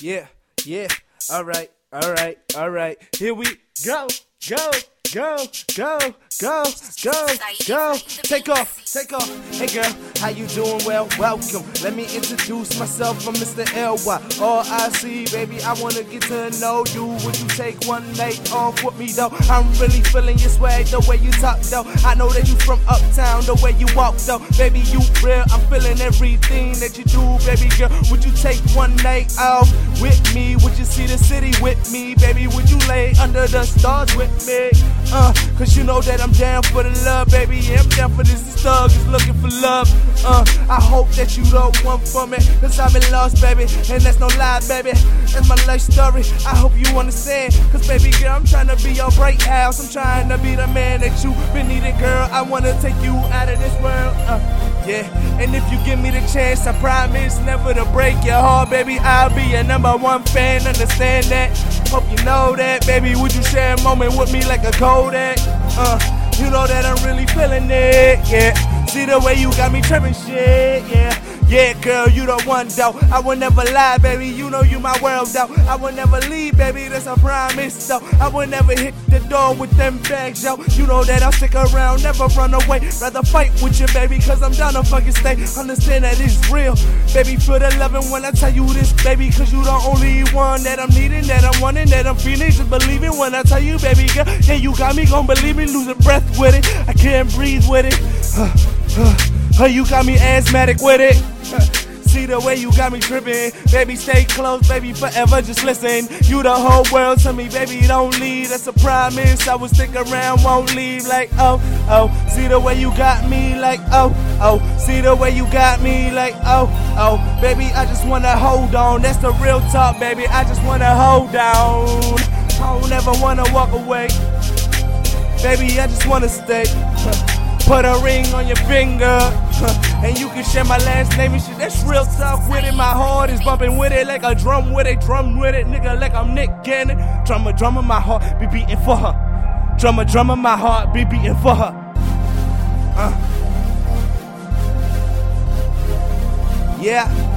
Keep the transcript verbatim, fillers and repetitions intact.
Yeah, yeah, alright, alright, alright. Here we go, go, go, go, go, go, go. Take off, take off. Hey girl, how you doing? Well, welcome. Let me introduce myself. I'm Mister L Y. All I see, baby, I wanna get to know you. Would you take one night off with me though? I'm really feeling your swag, the way you talk though. I know that you from uptown, the way you walk though. Baby, you real, I'm feeling everything that you do, baby girl. Would you take one night off with me? Would you see the city with me, baby? Would you lay under the stars with me? Uh, cause you know that I'm down for the love, baby. Yeah, I'm down for this. This thug is looking for love. Uh, I hope that you the one for me, cause I've been lost, baby. And that's no lie, baby. That's my life story. I hope you understand. Cause baby girl, I'm trying to be your bright house. I'm trying to be the man that you been needing, girl. I wanna take you out of this world. Uh, yeah, and if you give me the chance, I promise never to break your heart, baby. I'll be your number one fan, understand that. Hope you know that, baby. Would you share a moment with me like a Kodak? Uh, you know that I'm really feeling it, yeah. See the way you got me tripping shit, yeah. Yeah, girl, you the one, though. I will never lie, baby. You know you my world, though. I will never leave, baby. That's a promise, though. I will never hit the door with them bags, yo. You know that I'll stick around, never run away. Rather fight with you, baby, cause I'm down to fucking stay. Understand that it's real, baby. Feel the loving when I tell you this, baby. Cause you the only one that I'm needing, that I'm wanting, that I'm feeling. Just believe it when I tell you, baby girl. Yeah, you got me, gon' believe me. Losing breath with it. I can't breathe with it. Uh, uh, uh, you got me asthmatic with it. See the way you got me tripping, baby, stay close, baby, forever, just listen. You the whole world to me, baby, don't leave, that's a promise. I will stick around, won't leave, like, oh, oh. See the way you got me, like, oh, oh. See the way you got me, like, oh, oh. Baby, I just wanna hold on, that's the real talk, baby. I just wanna hold down. I don't ever wanna walk away, baby, I just wanna stay. Put a ring on your finger, huh, and you can share my last name and shit. That's real talk with it. My heart is bumping with it like a drum with it. Drum with it, nigga, like I'm Nick Cannon. Drummer, drummer, my heart be beating for her. Drummer, drummer, my heart be beating for her. Uh. Yeah.